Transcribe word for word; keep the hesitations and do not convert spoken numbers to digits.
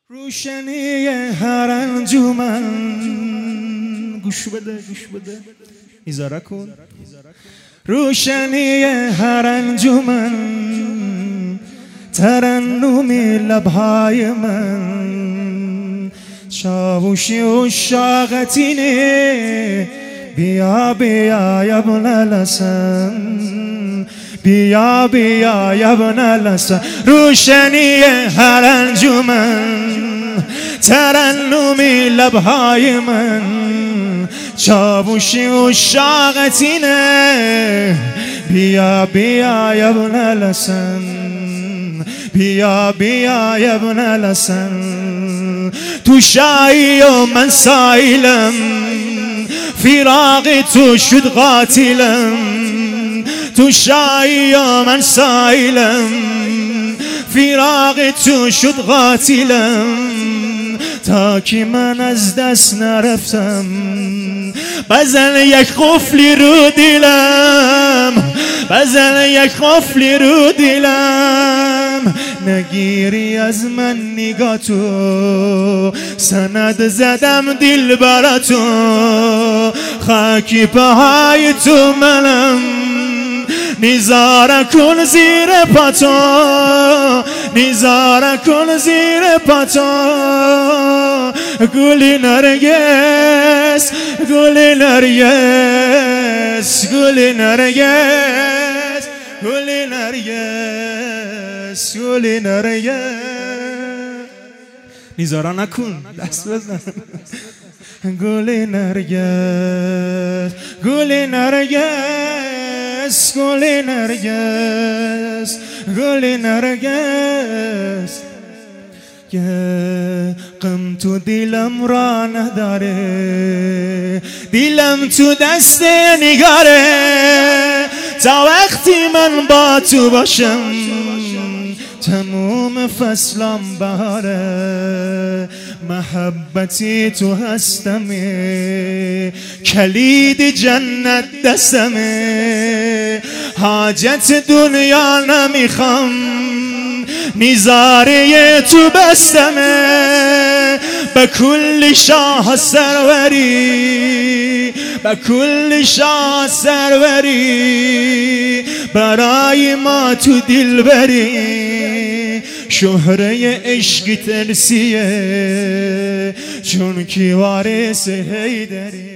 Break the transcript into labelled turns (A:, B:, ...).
A: روشنی هر انجمن گوش بده گوش بده ایزاره کن. روشنی هر انجمن ترنم لبهای من چاوشی و شاقتینه بیا بیا ابن الحسن بیا بیا ابن الحسن. روشنی هر انجمن ترنم لبهای من چاوشی و شاقتینه بیا بیا ابن الحسن بیا بیا ابن الحسن. تو شایی و من سایلم فراق تو شد قاتلم. تو شایی و من سایلم فراق تو شد قاتلم. تا که من از دست نرفتم بزن یک قفلی رو دلم بزن یک قفلی رو دلم. نگیری از من نگاه تو سند زدم دل برا تو خاکی پاهای تو منم نزاره کن زیر پاتو نزاره کن زیر پاتو. گلی نرگس گلی نرگس گلی نرگس گلی نرگس گلی نرگس. نزاره نکن دست بزن. گلی نرگس گلی نرگس گلی نرگس گلی نرگس. غم تو دلم را نداره دلم تو دست نگاره تا وقتی من با تو باشم تموم فصلم بهاره. محبتی تو هستمه کلید جنت دستمه حاجت دنیا نمیخوام نظاره تو بستمه. به کل شاه سروری به کل شاه سروری برای ما تو دل بری. شهره عشق ترسیه چون کی وارث حیدری.